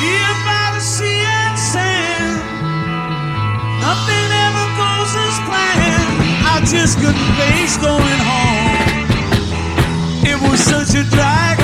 Here by the sea and sand, nothing ever goes as planned. I just couldn't face going home. It was such a drag.